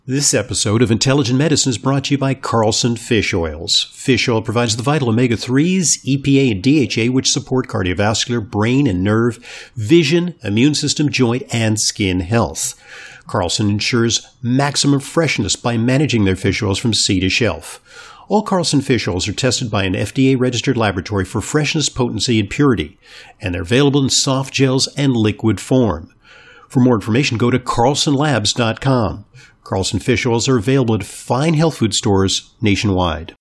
This episode of Intelligent Medicine is brought to you by Carlson Fish Oils. Fish oil provides the vital omega-3s, EPA, and DHA, which support cardiovascular, brain and nerve, vision, immune system, joint, and skin health. Carlson ensures maximum freshness by managing their fish oils from sea to shelf. All Carlson fish oils are tested by an FDA-registered laboratory for freshness, potency, and purity, and they're available in soft gels and liquid form. For more information, go to carlsonlabs.com. Carlson fish oils are available at fine health food stores nationwide.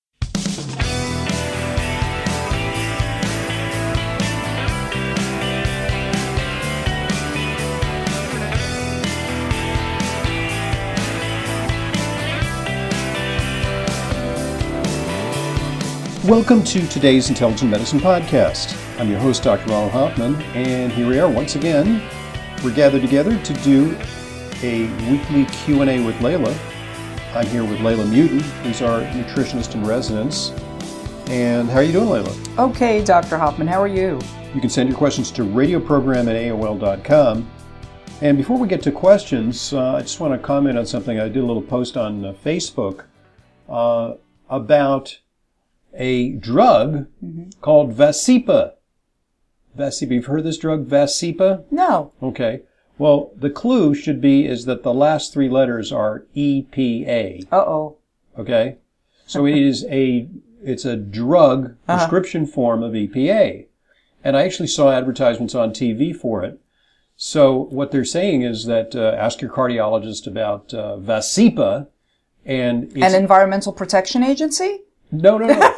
Welcome to today's Intelligent Medicine Podcast. I'm your host, Dr. Ronald Hoffman, and here we are once again. We're gathered together to do a weekly Q&A with Layla. I'm here with Layla Mutin, who's our nutritionist in residence. And how are you doing, Layla? Okay, Dr. Hoffman, how are you? You can send your questions to radioprogram@aol.com. And before we get to questions, I just want to comment on something. I did a little post on Facebook about a drug called Vascepa. Vascepa, you've heard of this drug, Vascepa? No. Okay. Well, the clue should be is that the last three letters are EPA. Uh-oh. Okay? So it's a drug prescription form of EPA. And I actually saw advertisements on TV for it. So what they're saying is that ask your cardiologist about Vascepa. And it's, An Environmental Protection Agency? No.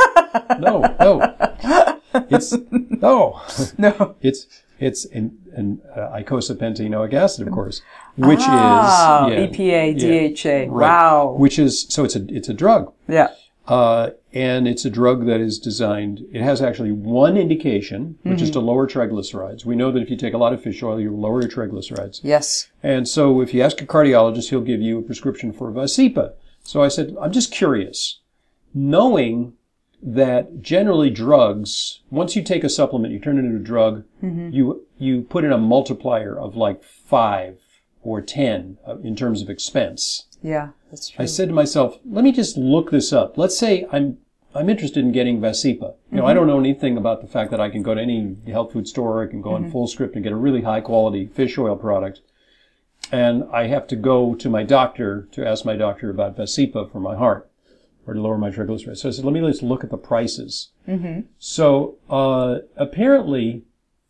It's an icosapentaenoic acid, of course, which is EPA, DHA. Right. Wow. Which is it's a drug. Yeah. And it's a drug that is designed. It has actually one indication, which is to lower triglycerides. We know that if you take a lot of fish oil, you lower your triglycerides. Yes. And so, if you ask a cardiologist, he'll give you a prescription for Vascepa. So I said, I'm just curious, knowing that generally drugs, once you take a supplement, you turn it into a drug, you put in a multiplier of like 5 or 10 in terms of expense. Yeah, that's true. I said to myself, let me just look this up. Let's say I'm interested in getting Vascepa. You know, I don't know anything about the fact that I can go to any health food store, I can go on Fullscript and get a really high quality fish oil product. And I have to go to my doctor to ask my doctor about Vascepa for my heart, or to lower my triglycerides. So I said, let me just look at the prices. So apparently,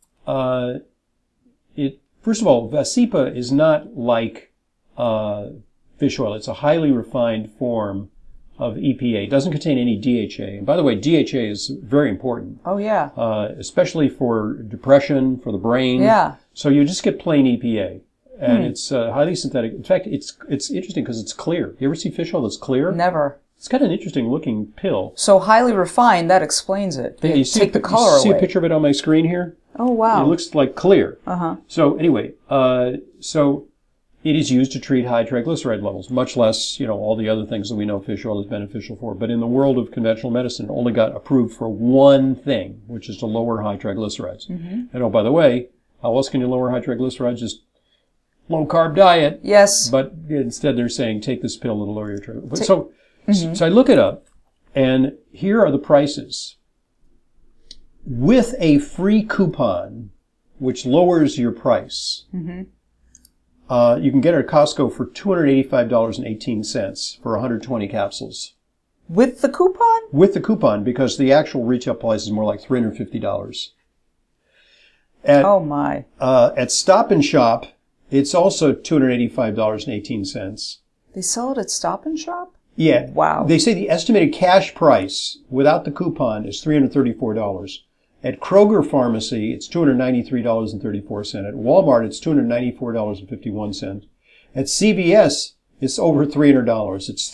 first of all, Vascepa is not like fish oil. It's a highly refined form of EPA. It doesn't contain any DHA. And by the way, DHA is very important. Oh, yeah. Especially for depression, for the brain. Yeah. So you just get plain EPA. And it's highly synthetic. In fact, it's interesting because it's clear. You ever see fish oil that's clear? Never. It's got an interesting looking pill. So highly refined, that explains it. Yeah, you take the color away. See a picture of it on my screen here? Oh, wow. It looks like clear. Uh-huh. So anyway, so it is used to treat high triglyceride levels, much less, all the other things that we know fish oil is beneficial for. But in the world of conventional medicine, it only got approved for one thing, which is to lower high triglycerides. And oh, by the way, how else can you lower high triglycerides? Just low-carb diet. Yes. But instead they're saying, take this pill to lower your triglycerides. So I look it up, and here are the prices. With a free coupon, which lowers your price, you can get it at Costco for $285.18 for 120 capsules. With the coupon? With the coupon, because the actual retail price is more like $350. Oh, my. At Stop and Shop, it's also $285.18. They sell it at Stop and Shop? Yeah. Wow. They say the estimated cash price without the coupon is $334. At Kroger Pharmacy, it's $293.34. At Walmart, it's $294.51. At CVS, it's over $300. It's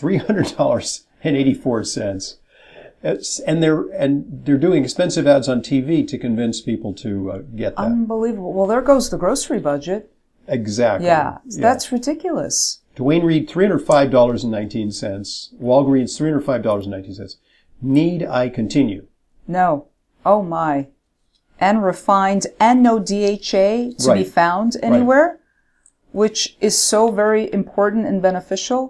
$300.84. And they're doing expensive ads on TV to convince people to get that. Unbelievable. Well, there goes the grocery budget. Exactly. Yeah. That's ridiculous. Duane Reade, $305.19. Walgreens, $305.19. Need I continue? No. Oh, my. And refined and no DHA to be found anywhere, which is so very important and beneficial.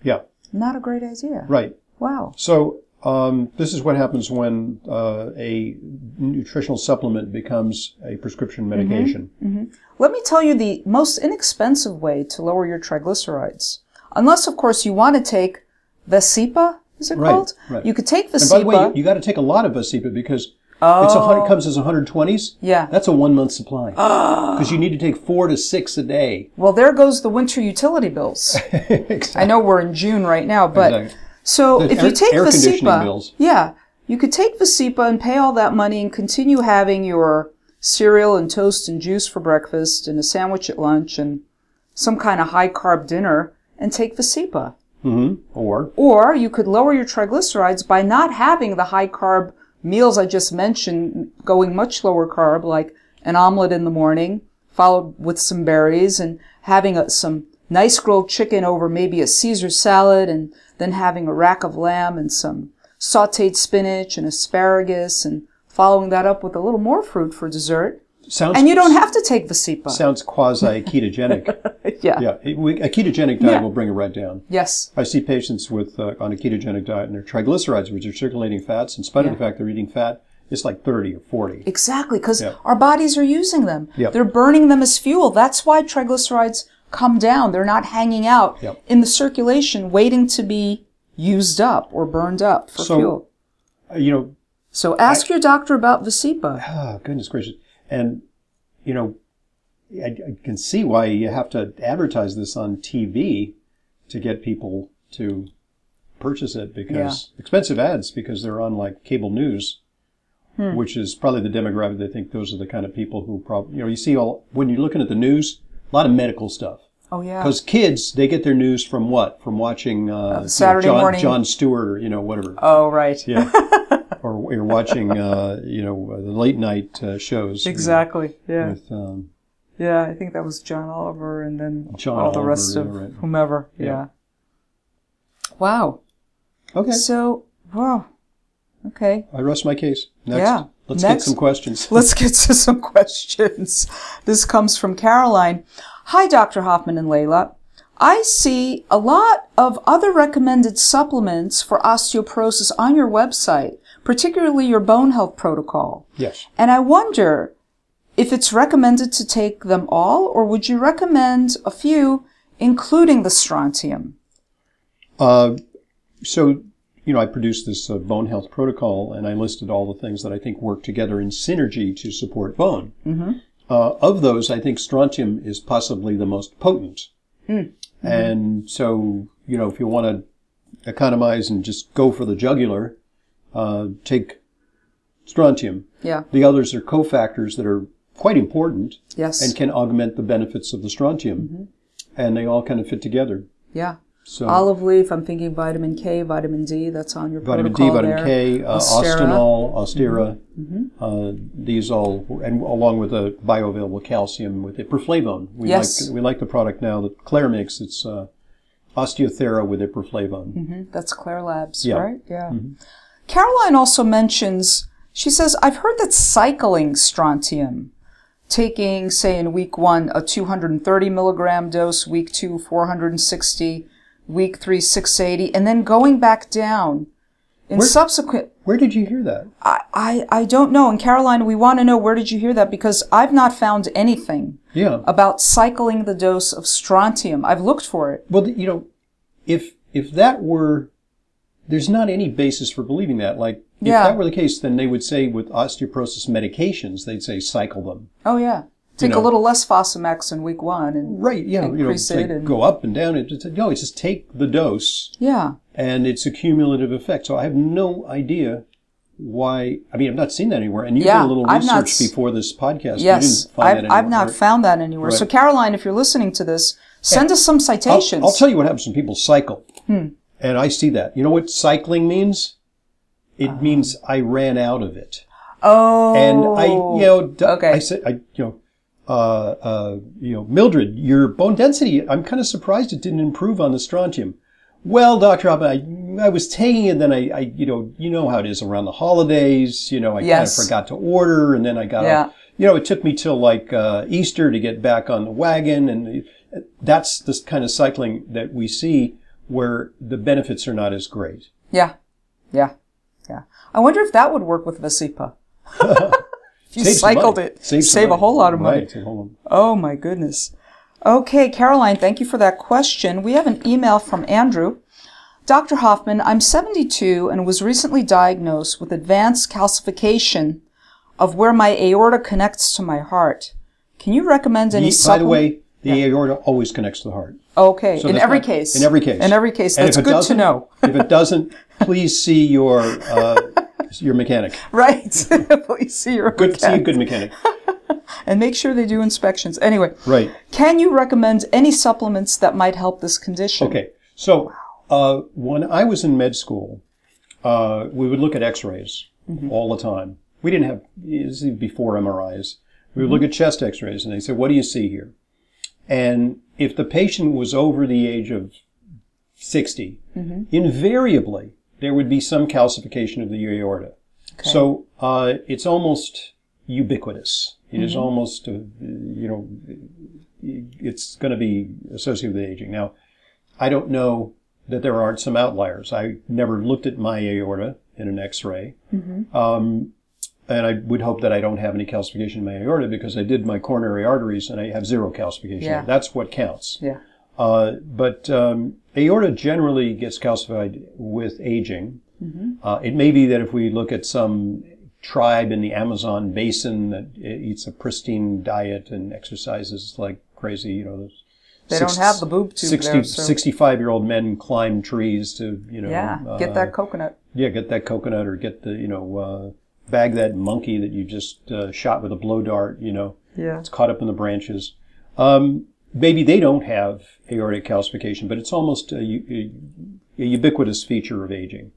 Yeah. Not a great idea. Right. Wow. So this is what happens when a nutritional supplement becomes a prescription medication. Let me tell you the most inexpensive way to lower your triglycerides. Unless, of course, you want to take Vasipa, is it called? Right. You could take Vasipa. And by the way, you got to take a lot of Vasipa because it comes as 120s. Yeah. That's a 1 month supply. Because you need to take 4 to 6 a day. Well, there goes the winter utility bills. Exactly. I know we're in June right now, but Exactly. so if you take air conditioning Vasipa, bills. yeah, you could take Vasipa and pay all that money and continue having your cereal and toast and juice for breakfast and a sandwich at lunch and some kind of high carb dinner and take Vasipa. Or you could lower your triglycerides by not having the high carb meals I just mentioned, going much lower carb, like an omelet in the morning, followed with some berries, and having some nice grilled chicken over maybe a Caesar salad, and then having a rack of lamb and some sautéed spinach and asparagus, and following that up with a little more fruit for dessert. And you don't have to take Vasipa. Sounds quasi-ketogenic. Yeah. Yeah. A ketogenic diet will bring it right down. Yes. I see patients with on a ketogenic diet and their triglycerides, which are circulating fats, in spite of the fact they're eating fat, it's like 30 or 40. Exactly, because our bodies are using them. Yep. They're burning them as fuel. That's why triglycerides come down. They're not hanging out in the circulation waiting to be used up or burned up for fuel. So ask your doctor about Vasipa. Oh, goodness gracious. And, I can see why you have to advertise this on TV to get people to purchase it, because expensive ads, because they're on like cable news, which is probably the demographic. I think those are the kind of people who probably, you see when you're looking at the news, a lot of medical stuff. Oh, yeah. Because kids, they get their news from what? From watching Saturday morning. Jon Stewart or, whatever. Oh, right. Yeah. Or you're watching, the late night shows. Exactly. Yeah. With, yeah, I think that was John Oliver and then John all the Oliver, rest of whomever. Yeah. Wow. Okay. So, wow. Okay. I rest my case. Next. Yeah. Let's get some questions. Let's get to some questions. This comes from Caroline. Hi, Dr. Hoffman and Layla. I see a lot of other recommended supplements for osteoporosis on your website, particularly your bone health protocol. Yes. And I wonder if it's recommended to take them all, or would you recommend a few, including the strontium? So, I produced this bone health protocol, and I listed all the things that I think work together in synergy to support bone. Of those, I think strontium is possibly the most potent. And so, if you want to economize and just go for the jugular, take strontium. Yeah. The others are cofactors that are quite important. Yes. And can augment the benefits of the strontium. And they all kind of fit together. Yeah. So olive leaf, I'm thinking vitamin K, vitamin D, that's on your vitamin protocol D, vitamin there. K, Ostenol, Ostera, these all, and along with the bioavailable calcium with Iproflavone. We like the product now that Claire makes. It's Osteothera with Iproflavone. That's Claire Labs, Yeah. right? Yeah. Caroline also mentions, she says, I've heard that cycling strontium, taking, say, in week 1, a 230 milligram dose, week 2, 460, week 3, 680, and then going back down in subsequent... Where did you hear that? I don't know. And Caroline, we want to know, where did you hear that? Because I've not found anything about cycling the dose of strontium. I've looked for it. Well, if that were... There's not any basis for believing that. Like, if that were the case, then they would say with osteoporosis medications, they'd say cycle them. Oh, yeah. Take a little less Fosamax in week 1 and increase it. And go up and down. It's just take the dose. Yeah. And it's a cumulative effect. So I have no idea why. I mean, I've not seen that anywhere. And you did a little research before this podcast. Yes. You didn't find that anywhere. I've not found that anywhere. Right. So, Caroline, if you're listening to this, send us some citations. I'll tell you what happens when people cycle. And I see that. You know what cycling means? It means I ran out of it. Oh. And I said, Mildred, your bone density, I'm kind of surprised it didn't improve on the strontium. Well, Dr. Hoffman, I was taking it, then I you know how it is around the holidays, I kind of forgot to order, and then I got off. It took me till like Easter to get back on the wagon, and that's this kind of cycling that we see where the benefits are not as great. Yeah. Yeah. Yeah. I wonder if that would work with Vasipa. If you cycled it, save a whole lot of money. Right. Oh, my goodness. Okay, Caroline, thank you for that question. We have an email from Andrew. Dr. Hoffman, I'm 72 and was recently diagnosed with advanced calcification of where my aorta connects to my heart. Can you recommend any supplement? By the way, the aorta always connects to the heart. Okay, so in every case. In every case. In every case. That's good to know. If it doesn't, please see your mechanic. Right. Please see your mechanic. See a good mechanic. And make sure they do inspections. Anyway. Right. Can you recommend any supplements that might help this condition? Okay. So, when I was in med school, we would look at x-rays all the time. We didn't have, this is before MRIs. We would look at chest x-rays and they said, what do you see here? And if the patient was over the age of 60, invariably there would be some calcification of the aorta. Okay. So it's almost ubiquitous. It is almost, it's going to be associated with aging. Now, I don't know that there aren't some outliers. I never looked at my aorta in an X-ray. And I would hope that I don't have any calcification in my aorta because I did my coronary arteries and I have zero calcification. Yeah. That's what counts. Yeah. But aorta generally gets calcified with aging. It may be that if we look at some tribe in the Amazon basin that eats a pristine diet and exercises like crazy, they don't have the boob tube 65-year-old men climb trees to, get that coconut. Yeah, get that coconut or get the, bag that monkey that you just shot with a blow dart, It's caught up in the branches. Maybe they don't have aortic calcification, but it's almost a ubiquitous feature of aging.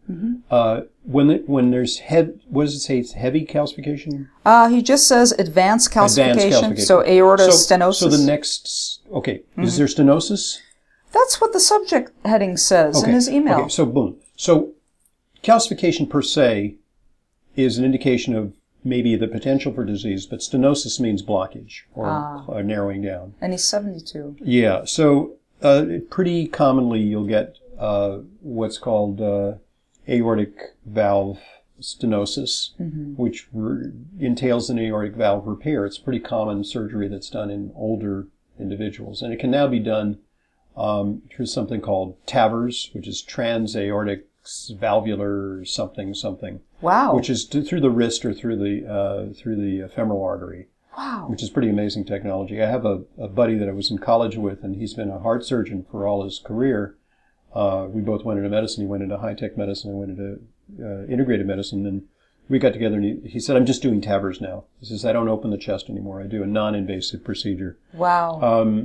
When there's what does it say? It's heavy calcification? He just says advanced calcification. So aorta stenosis. So the next, is there stenosis? That's what the subject heading says in his email. Okay, so boom. So calcification per se is an indication of maybe the potential for disease, but stenosis means blockage or narrowing down. And he's 72. Yeah, so pretty commonly you'll get what's called aortic valve stenosis, which entails an aortic valve repair. It's pretty common surgery that's done in older individuals, and it can now be done through something called TAVRs, which is transaortic valvular something. Wow. Which is through the wrist or through the femoral artery. Wow. Which is pretty amazing technology. I have a buddy that I was in college with, and he's been a heart surgeon for all his career. We both went into medicine. He went into high-tech medicine. I went into integrated medicine. And we got together, and he said, I'm just doing TAVRs now. He says, I don't open the chest anymore. I do a non-invasive procedure. Wow.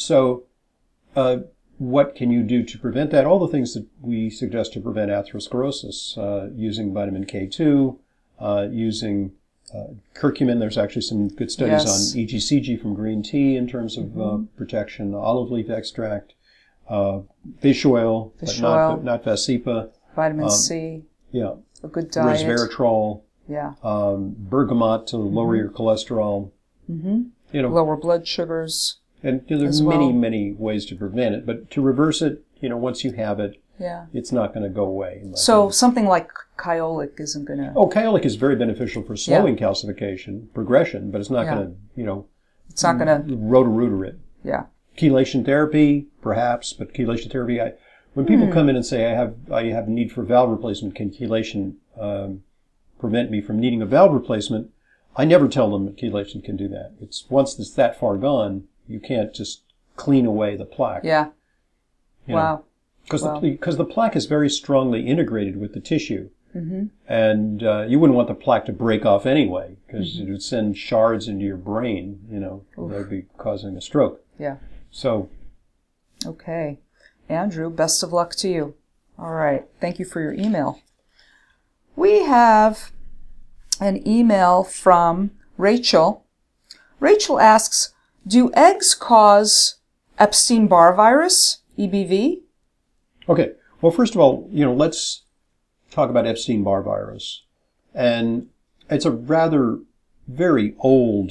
What can you do to prevent that? All the things that we suggest to prevent atherosclerosis, using vitamin K2, using curcumin. There's actually some good studies on EGCG from green tea in terms of protection. Olive leaf extract, fish oil, but not Vasipa. Vitamin C. Yeah. A good diet. Resveratrol. Yeah. Bergamot to lower your cholesterol. Lower blood sugars. And there's many ways to prevent it, but to reverse it, once you have it, it's not going to go away. So something like Kyolic isn't going to... Oh, Kyolic is very beneficial for slowing calcification, progression, but it's not going to, it's not going to... Roto-rooter it. Yeah. Chelation therapy, perhaps, but chelation therapy, when people come in and say, I have need for valve replacement, can chelation prevent me from needing a valve replacement? I never tell them that chelation can do that. Once it's that far gone, you can't just clean away the plaque. Yeah. Wow. Because the plaque is very strongly integrated with the tissue. And you wouldn't want the plaque to break off anyway, because it would send shards into your brain, that would be causing a stroke. Yeah. So. Okay. Andrew, best of luck to you. All right. Thank you for your email. We have an email from Rachel. Rachel asks, do eggs cause Epstein-Barr virus, EBV? Okay. Well, first of all, let's talk about Epstein-Barr virus. And it's a rather very old,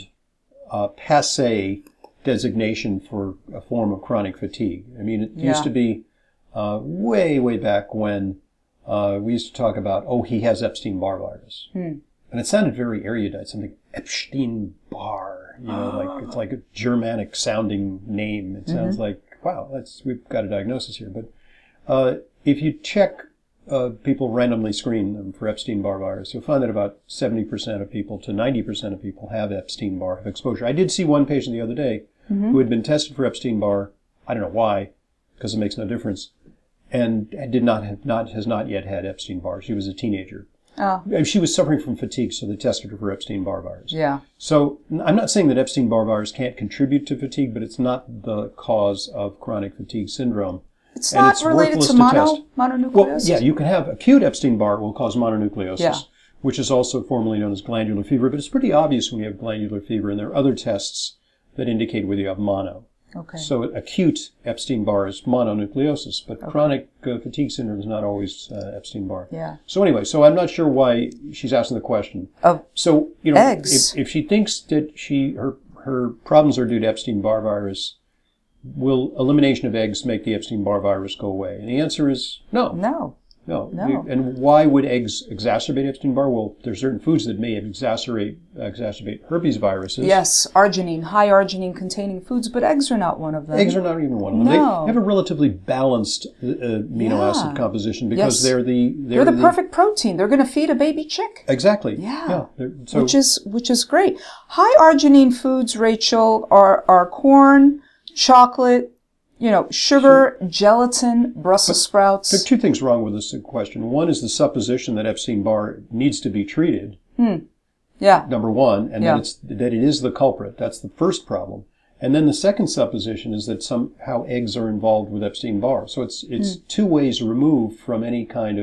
passé designation for a form of chronic fatigue. I mean, it used to be way back when we used to talk about, he has Epstein-Barr virus. And it sounded very erudite, something Epstein-Barr, it's like a Germanic sounding name. It sounds like, wow, we've got a diagnosis here. But if you check people randomly screen them for Epstein-Barr virus, you'll find that about 70% of people to 90% of people have Epstein-Barr exposure. I did see one patient the other day who had been tested for Epstein-Barr. I don't know why, because it makes no difference, and has not yet had Epstein-Barr. She was a teenager. Oh. She was suffering from fatigue, so they tested her for Epstein-Barr virus. Yeah. So I'm not saying that Epstein-Barr virus can't contribute to fatigue, but it's not the cause of chronic fatigue syndrome. It's not related to mononucleosis? Well, yeah, you can have acute Epstein-Barr will cause mononucleosis, yeah. which is also formerly known as glandular fever, but it's pretty obvious when you have glandular fever, and there are other tests that indicate whether you have mono. Okay. So acute Epstein-Barr is mononucleosis, but chronic fatigue syndrome is not always Epstein-Barr. Yeah. So anyway, I'm not sure why she's asking the question. So, eggs. If she thinks that her problems are due to Epstein-Barr virus, will elimination of eggs make the Epstein-Barr virus go away? And the answer is no. No. And why would eggs exacerbate Epstein-Barr? Well, there's certain foods that may exacerbate herpes viruses. Yes, arginine, high arginine containing foods, but eggs are not one of them. Eggs are not even one of them. No. They have a relatively balanced amino acid composition because they're the perfect protein. They're going to feed a baby chick. Exactly. Yeah. Which is great. High arginine foods, Rachel, are corn, chocolate, sugar, gelatin, Brussels sprouts. There are two things wrong with this question. One is the supposition that Epstein-Barr needs to be treated. Yeah. Number one, and that it is the culprit. That's the first problem. And then the second supposition is that somehow eggs are involved with Epstein-Barr. So it's 2 ways removed from any kind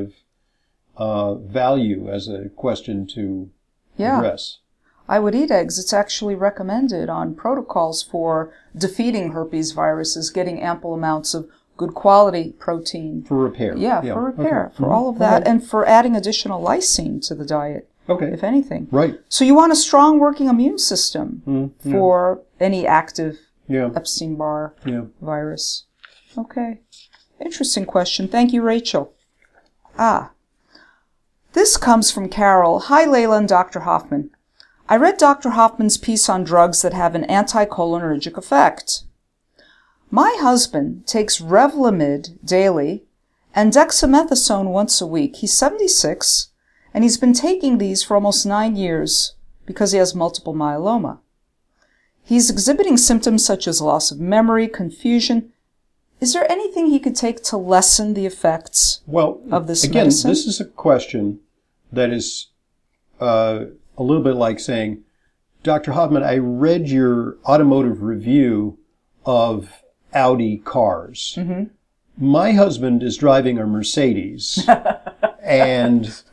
of value as a question to address. I would eat eggs. It's actually recommended on protocols for defeating herpes viruses, getting ample amounts of good quality protein. For repair. Yeah, for repair, for all of that, and for adding additional lysine to the diet, if anything. Right. So you want a strong working immune system for any active Epstein-Barr virus. Okay. Interesting question. Thank you, Rachel. This comes from Carol. Hi, Layla and Dr. Hoffman. I read Dr. Hoffman's piece on drugs that have an anticholinergic effect. My husband takes Revlimid daily and dexamethasone once a week. He's 76, and he's been taking these for almost 9 years because he has multiple myeloma. He's exhibiting symptoms such as loss of memory, confusion. Is there anything he could take to lessen the effects of this medicine? This is a question that is a little bit like saying, Dr. Hoffman, I read your automotive review of Audi cars. Mm-hmm. My husband is driving a Mercedes. And,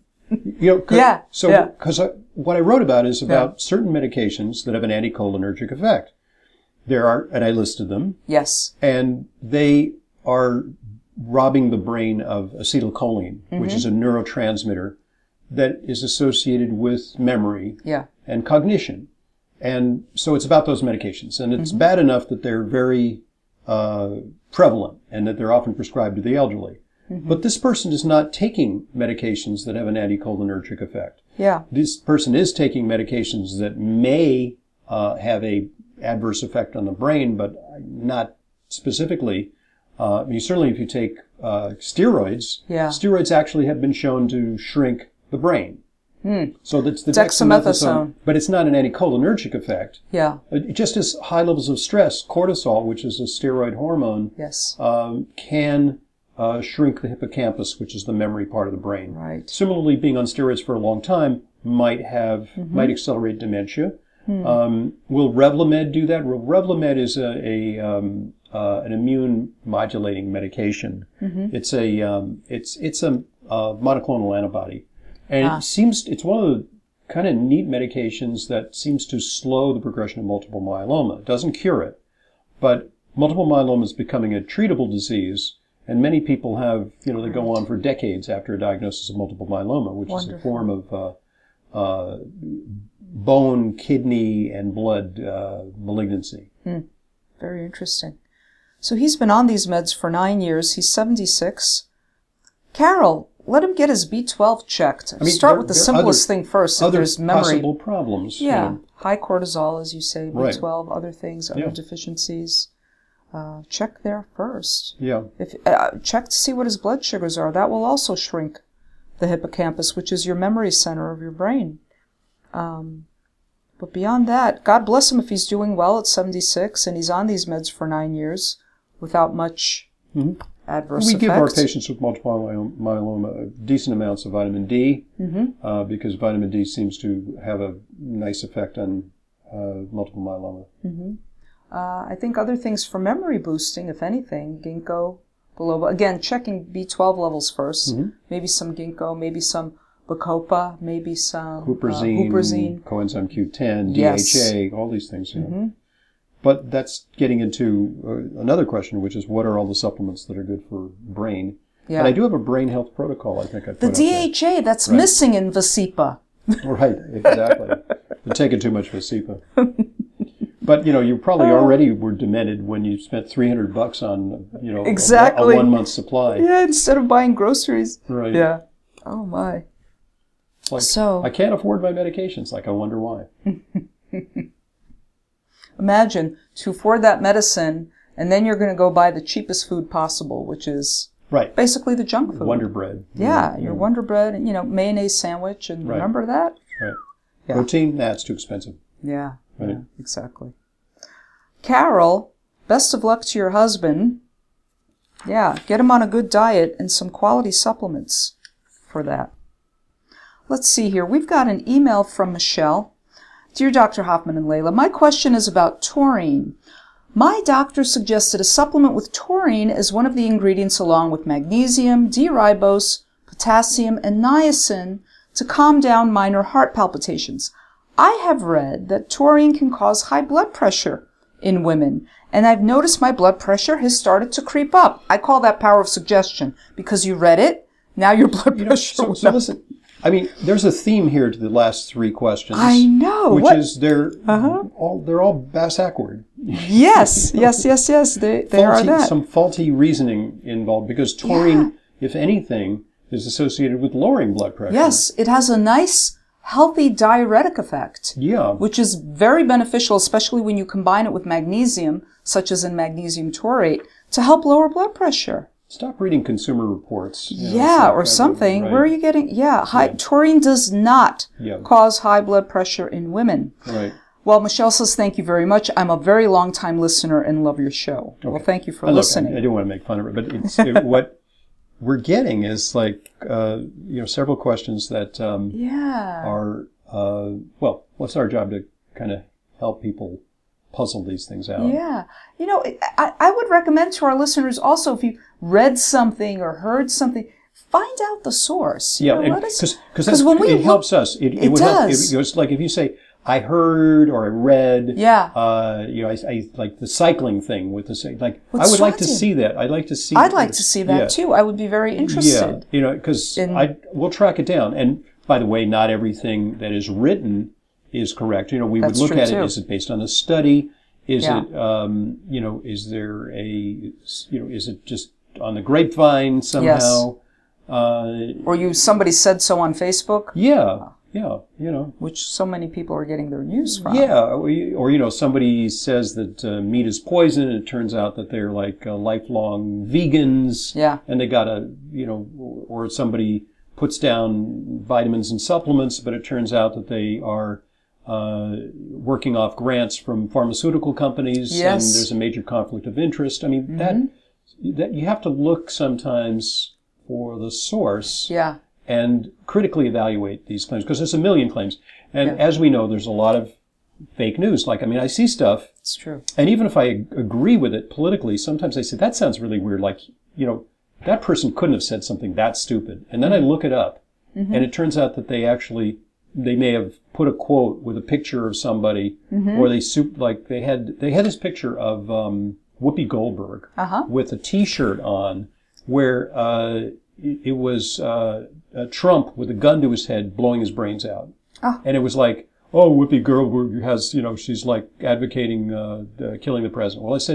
because what I wrote about is about certain medications that have an anticholinergic effect. There are, and I listed them. Yes. And they are robbing the brain of acetylcholine, which is a neurotransmitter that is associated with memory and cognition. And so it's about those medications. And it's bad enough that they're very prevalent and that they're often prescribed to the elderly. But this person is not taking medications that have an anticholinergic effect. Yeah. This person is taking medications that may have a adverse effect on the brain, but not specifically. Certainly if you take steroids, steroids actually have been shown to shrink the brain. So that's the dexamethasone, but it's not an anticholinergic effect. Yeah. Just as high levels of stress, cortisol, which is a steroid hormone, can shrink the hippocampus, which is the memory part of the brain. Right. Similarly, being on steroids for a long time might accelerate dementia. Will Revlimid do that? Well, Revlimid is an immune modulating medication. It's a monoclonal antibody. And it's one of the kind of neat medications that seems to slow the progression of multiple myeloma. It doesn't cure it, but multiple myeloma is becoming a treatable disease, and many people have, they go on for decades after a diagnosis of multiple myeloma, which is a form of bone, kidney, and blood malignancy. Very interesting. So he's been on these meds for 9 years. He's 76. Carol, let him get his B12 checked. I mean, Start with the simplest thing first. If Other there's memory. possible problems. Yeah. High cortisol, as you say, Right. B12, other things, other Yeah. deficiencies. Check there first. Yeah. Check to see what his blood sugars are. That will also shrink the hippocampus, which is your memory center of your brain. But beyond that, God bless him if he's doing well at 76 and he's on these meds for 9 years without much adverse We effects. give our patients with multiple myeloma decent amounts of vitamin D because vitamin D seems to have a nice effect on multiple myeloma. I think other things for memory boosting, if anything, ginkgo biloba. Again, checking B12 levels first. Maybe some ginkgo, maybe some bacopa, maybe some Huperzine, coenzyme Q10, Yes. DHA, all these things. Yeah. But that's getting into another question, which is what are all the supplements that are good for brain? Yeah. And I do have a brain health protocol, I think I put The up there. DHA, that's missing in Vasipa. Right, exactly. You're taking too much Vasipa. But, you probably already were demented when you spent $300 on, Exactly. a 1 month supply. Yeah, instead of buying groceries. Right. Yeah. Oh, my. It's like, So- I can't afford my medications. Like, I wonder why. Imagine to afford that medicine, and then you're going to go buy the cheapest food possible, which is Right. basically the junk food. Wonder Bread. Yeah, your Wonder Bread, and, mayonnaise sandwich, and Right. remember that? Right. Yeah. Protein, that's too expensive. Yeah, Right. yeah, exactly. Carol, best of luck to your husband. Yeah, get him on a good diet and some quality supplements for that. Let's see here. We've got an email from Michelle. Dear Dr. Hoffman and Layla, my question is about taurine. My doctor suggested a supplement with taurine as one of the ingredients along with magnesium, D-ribose, potassium, and niacin to calm down minor heart palpitations. I have read that taurine can cause high blood pressure in women, and I've noticed my blood pressure has started to creep up. I call that power of suggestion because you read it. Now your blood pressure So, went so up. listen, I mean, there's a theme here to the last three questions. I know. Which What? is they're all bass-backward. Yes. They are that. Some faulty reasoning involved because taurine, if anything, is associated with lowering blood pressure. Yes, it has a nice, healthy diuretic effect, Yeah. which is very beneficial, especially when you combine it with magnesium, such as in magnesium taurate, to help lower blood pressure. Stop reading Consumer Reports. Yeah, or something. Right. Where are you getting? Yeah, taurine does not Yeah. cause high blood pressure in women. Right. Well, Michelle says, thank you very much. I'm a very long-time listener and love your show. Well, thank you for listening. I don't want to make fun of it, but what we're getting is like, several questions that are, what's our job to kind of help people puzzle these things out? Yeah. I would recommend to our listeners also, if you read something or heard something, find out the source. Yeah, because when we helps us. It would does. help. It's like if you say, I heard or I read. Yeah. I like the cycling thing with the like. What's I would like to striking? see that. I'd like to see. I'd like to see that too. I would be very interested. Yeah, because we'll track it down. And by the way, not everything that is written is correct. We would That's look true, at too. it. Is it based on a study? Is Yeah. it? Is there is it just on the grapevine somehow? Or somebody said so on Facebook, Yeah. which so many people are getting their news from. Yeah, or somebody says that meat is poison, and it turns out that they're like lifelong vegans. Yeah. And they got or somebody puts down vitamins and supplements, but it turns out that they are working off grants from pharmaceutical companies, Yes. and there's a major conflict of interest. I mean, that you have to look sometimes for the source. Yeah. And critically evaluate these claims, because there's a million claims. And as we know, there's a lot of fake news. I see stuff, It's true. and even if I agree with it politically, sometimes I say, that sounds really weird. That person couldn't have said something that stupid. And then I look it up, and it turns out that they may have put a quote with a picture of somebody, or they had this picture of Whoopi Goldberg with a T-shirt on where it was Trump with a gun to his head blowing his brains out. And it was like, oh, Whoopi Goldberg has, she's like advocating killing the president. Well, I said,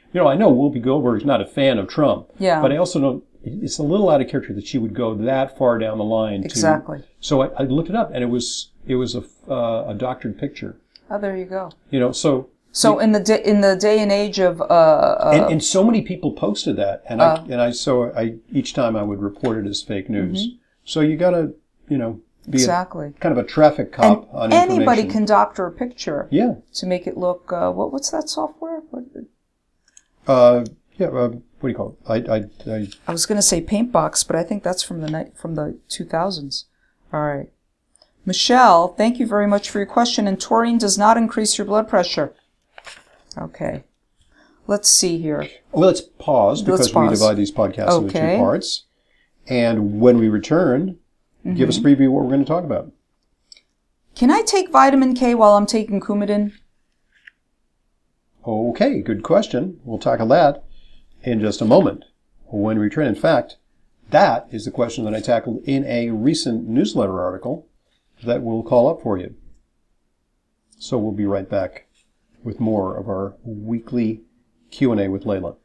I know Whoopi Goldberg's not a fan of Trump. Yeah. But I also know it's a little out of character that she would go that far down the line. Exactly. So I looked it up, and it was a doctored picture. Oh, there you go. So in the day and age of and so many people posted that, and I each time I would report it as fake news. Mm-hmm. So you gotta be exactly kind of a traffic cop on information. Anybody can doctor a picture. Yeah. To make it look what's that software? What do you call it? I was going to say Paintbox, but I think that's from the 2000s. All right. Michelle, thank you very much for your question. And taurine does not increase your blood pressure. Okay. Let's see here. Well, let's pause because we divide these podcasts into two parts. And when we return, give us a preview of what we're going to talk about. Can I take vitamin K while I'm taking Coumadin? Okay, good question. We'll tackle that in just a moment when we return. In fact, that is the question that I tackled in a recent newsletter article that we'll call up for you. So we'll be right back with more of our weekly Q&A with Layla.